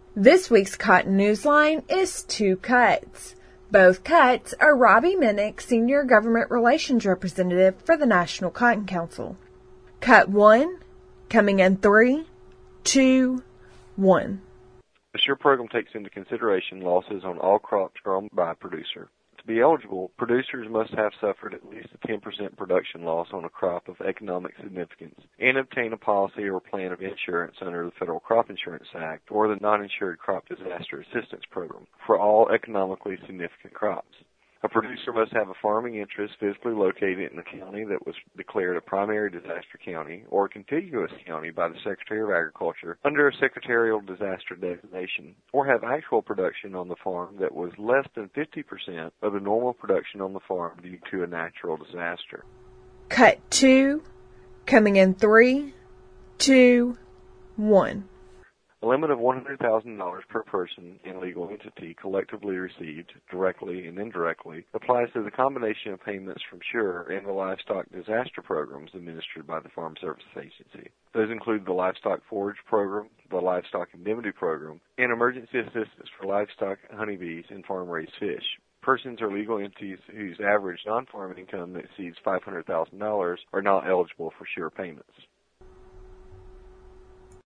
This week's Cotton Newsline is two cuts. Both cuts are Robbie Minnick, Senior Government Relations Representative for the National Cotton Council. Cut 1, coming in 3, 2, 1. The SURE program takes into consideration losses on all crops grown by a producer. To be eligible, producers must have suffered at least a 10% production loss on a crop of economic significance and obtain a policy or plan of insurance under the Federal Crop Insurance Act or the Non-Insured Crop Disaster Assistance Program for all economically significant crops. A producer must have a farming interest physically located in a county that was declared a primary disaster county or a contiguous county by the Secretary of Agriculture under a secretarial disaster designation, or have actual production on the farm that was less than 50% of the normal production on the farm due to a natural disaster. Cut 2, coming in 3, 2, 1. A limit of $100,000 per person and legal entity collectively received, directly and indirectly, applies to the combination of payments from SURE and the livestock disaster programs administered by the Farm Service Agency. Those include the Livestock Forage Program, the Livestock Indemnity Program, and emergency assistance for livestock, honeybees, and farm-raised fish. Persons or legal entities whose average non-farm income exceeds $500,000 are not eligible for SURE payments.